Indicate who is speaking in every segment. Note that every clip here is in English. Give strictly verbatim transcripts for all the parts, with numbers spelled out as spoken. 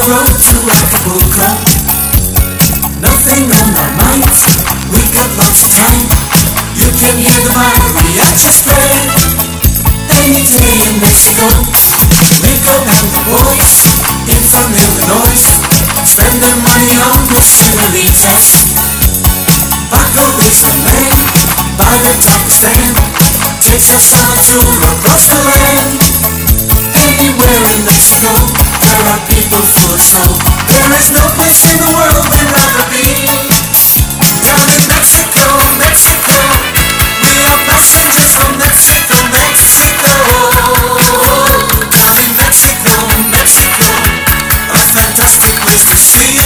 Speaker 1: road to Acapulco. Nothing on our minds, we got lots of time. You can hear the mariachis play any day in Mexico. Rico and the boys in from Illinois spend their money on the senoritas. Paco is the man by the taco stand, takes us on a tour across the land. Anywhere in Mexico, there are people full of snow. There is no place in the world we'd rather be. Down in Mexico, Mexico, we are passengers from Mexico, Mexico. Down in Mexico, Mexico, a fantastic place to see.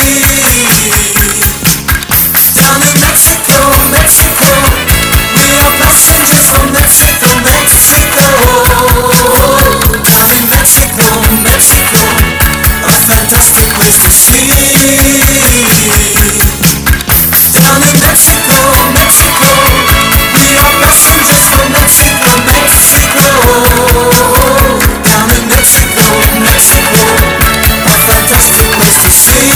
Speaker 1: Down in Mexico, Mexico, we are passengers from Mexico, Mexico. Down in Mexico, Mexico, a fantastic place to see. Down in Mexico, Mexico, we are passengers from Mexico, Mexico. Down in Mexico, Mexico, a fantastic place to see.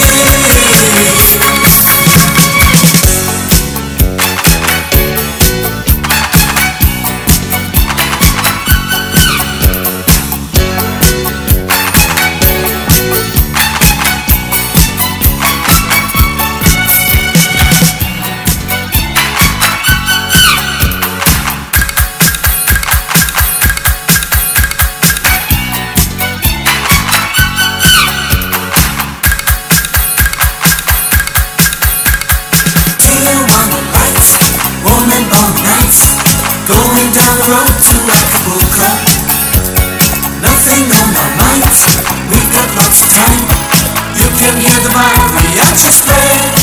Speaker 1: Going down the road to Acapulco. Nothing on our minds, we've got lots of time. You can hear the mariachis play